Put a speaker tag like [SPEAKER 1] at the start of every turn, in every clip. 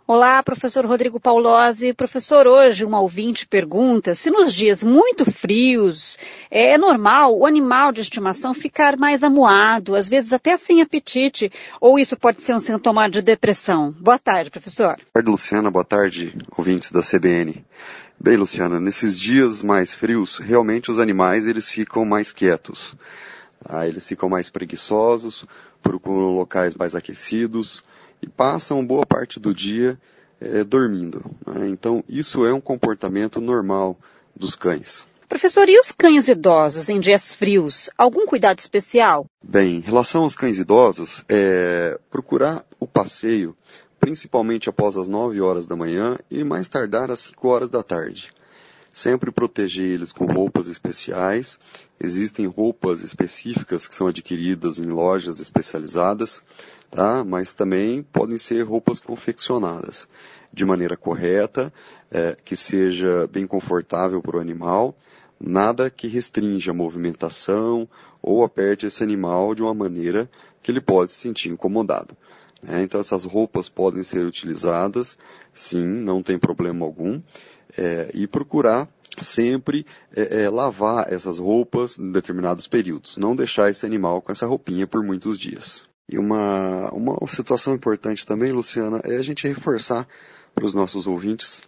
[SPEAKER 1] Olá, professor Rodrigo Paulozzi. Professor, hoje uma ouvinte pergunta se nos dias muito frios é normal o animal de estimação ficar mais amuado, às vezes até sem apetite, ou isso pode ser um sintoma de depressão? Boa tarde, professor.
[SPEAKER 2] Boa tarde, Luciana. Boa tarde, ouvintes da CBN. Bem, Luciana, nesses dias mais frios, realmente os animais eles ficam mais quietos. Eles ficam mais preguiçosos, procuram locais mais aquecidos e passam boa parte do dia dormindo. Então, isso é um comportamento normal dos cães.
[SPEAKER 1] Professor, e os cães idosos em dias frios? Algum cuidado especial?
[SPEAKER 2] Bem, em relação aos cães idosos, procurar o passeio, principalmente após as 9 horas da manhã e mais tardar às 5 horas da tarde. Sempre proteger eles com roupas especiais. Existem roupas específicas que são adquiridas em lojas especializadas, tá? Mas também podem ser roupas confeccionadas de maneira correta, que seja bem confortável para o animal, nada que restrinja a movimentação ou aperte esse animal de uma maneira que ele pode se sentir incomodado. Então essas roupas podem ser utilizadas, sim, não tem problema algum. E procurar sempre lavar essas roupas em determinados períodos. Não deixar esse animal com essa roupinha por muitos dias. E uma situação importante também, Luciana, é a gente reforçar para os nossos ouvintes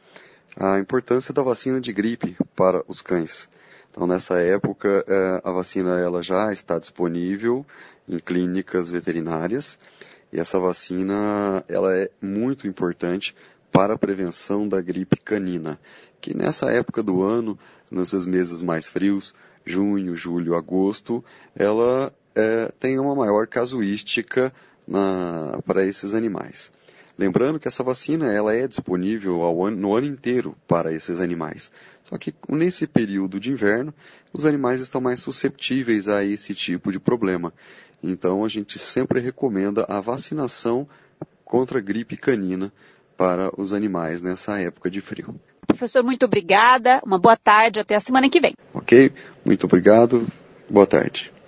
[SPEAKER 2] a importância da vacina de gripe para os cães. Então, nessa época, a vacina ela já está disponível em clínicas veterinárias. E essa vacina ela é muito importante para a prevenção da gripe canina, que nessa época do ano, nesses meses mais frios, junho, julho, agosto, ela tem uma maior casuística para esses animais. Lembrando que essa vacina ela é disponível no ano inteiro para esses animais. Só que nesse período de inverno, os animais estão mais susceptíveis a esse tipo de problema. Então, a gente sempre recomenda a vacinação contra a gripe canina para os animais nessa época de frio.
[SPEAKER 1] Professor, muito obrigada. Uma boa tarde. Até a semana que vem.
[SPEAKER 2] Ok? Muito obrigado. Boa tarde.